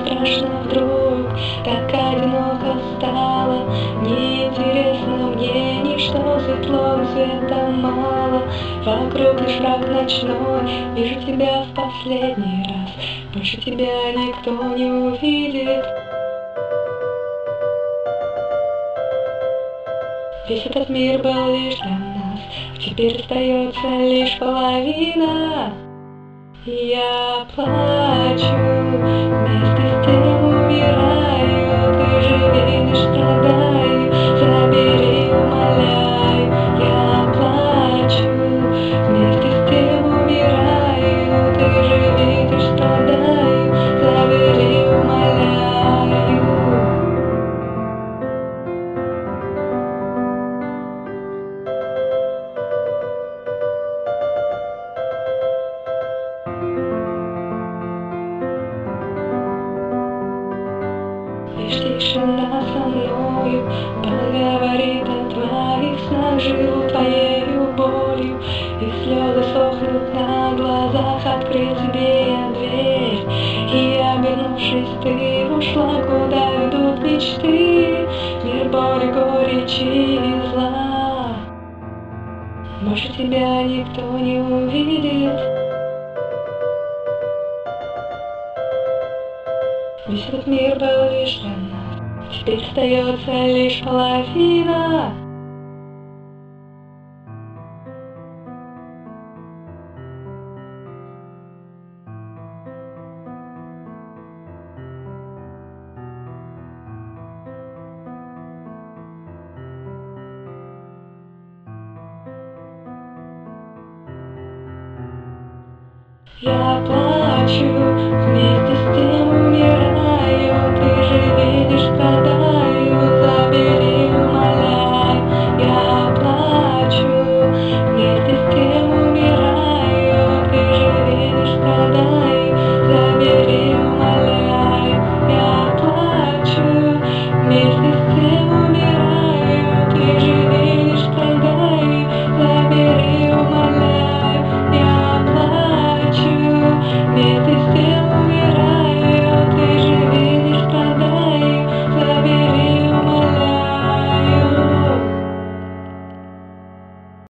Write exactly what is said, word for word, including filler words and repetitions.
страшно вдруг, так одиноко стало. Неинтересно мне ничто, светло, света мало. Вокруг лишь мрак ночной, вижу тебя в последний раз. Больше тебя никто не увидит. Весь этот мир был лишь для нас, а теперь остается лишь половина. Я плачу, вместе с тем умираю. Ты же видишь, страдаю, забери, умоляю. Я плачу, вместе с тем умираю. Ты же видишь, страдаю, забери, умоляю. Лишь тишина со мною поговорит о твоих снах. Живу твоею болью, и слезы сохнут на глазах. Открыл тебе я дверь, и обернувшись, ты ушла. Куда ведут мечты, мир боли, горечи и зла. Больше тебя никто не увидит. Весь этот мир был лишь для нас, теперь остается лишь половина. Я плачу, вместе с тем умираю. Ты же видишь, страдаю, забери, умоляю. Я плачу, вместе с тем умираю. Ты же видишь, страдаю, забери.